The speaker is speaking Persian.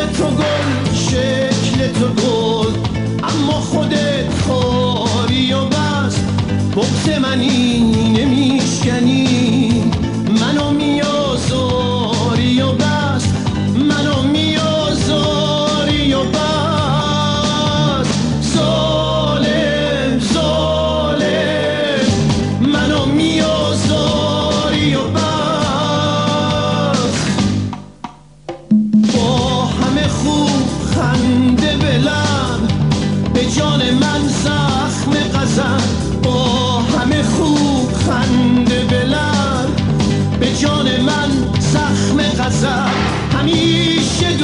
تو گل، شکل تو گل، اما خودت خاری و بس. بغض منی نمیشکنی، منو میازاری و بس، منو میازاری و بس. ظالم ظالم منو میازاری و بس. با همه خوب خنده به لب، به جان من زخم غضب. با همه خوب خنده به لب، به جان من زخم غضب. همیشه